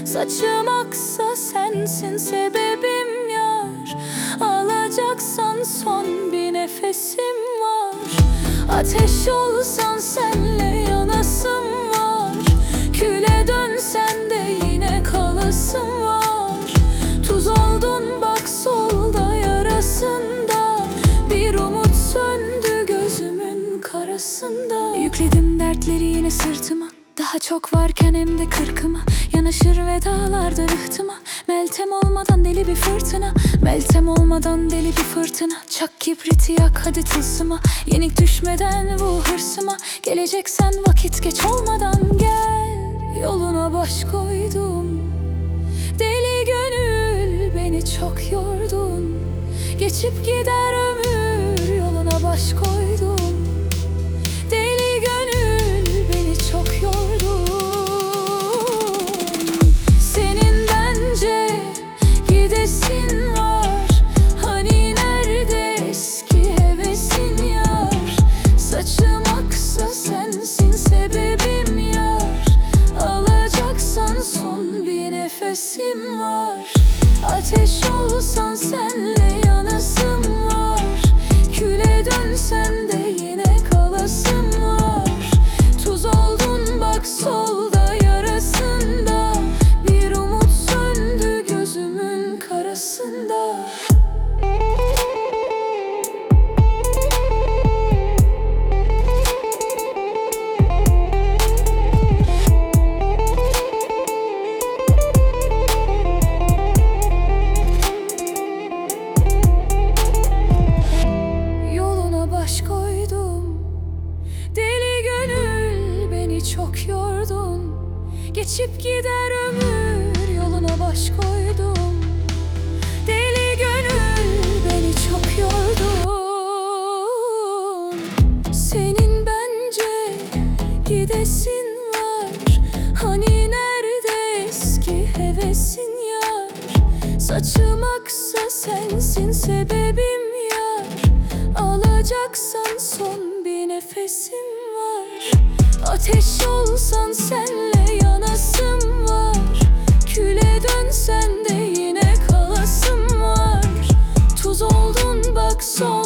Saçım aksa sensin sebebim yar. Alacaksan son bir nefesim var. Ateş olsan senle yanasım var. Küle dönsen de yine kalasım var. Tuz oldun bak solda yarasında. Bir umut söndü gözümün karasında. Yükledim dertleri yine sırtıma. Daha çok varken hem de kırkıma. Yanaşır vedalarda rıhtıma. Meltem olmadan deli bir fırtına. Meltem olmadan deli bir fırtına. Çak kibriti yak hadi tılsıma. Yenik düşmeden vur hırsıma. Geleceksen vakit geç olmadan gel. Yoluna baş koydum. Deli gönül beni çok yordun. Geçip gider ömür yoluna baş koydum. Deli gönül beni çok yordun. Senin bence gidesin var. Hani nerede eski hevesin yar. Saçım aksa sensin sebebim yar. Alacaksan son bir nefesim var. Ateş olsan senle yanasım var. Küle dönsen de yine kalasım var. Tuz oldun bak solda yarasında. Bir umut söndü gözümün karasında. Baş koydum. Deli gönül beni çok yordun. Geçip gider ömür yoluna baş koydum. Deli gönül beni çok yordun. Senin bence gidesin var. Hani nerede eski hevesin yar. Saçım aksa sensin sebebim yar. Alacaksan son bir nefesim var. Ateş olsan senle yanasım var. Küle dönsen de yine kalasım var. Tuz oldun bak son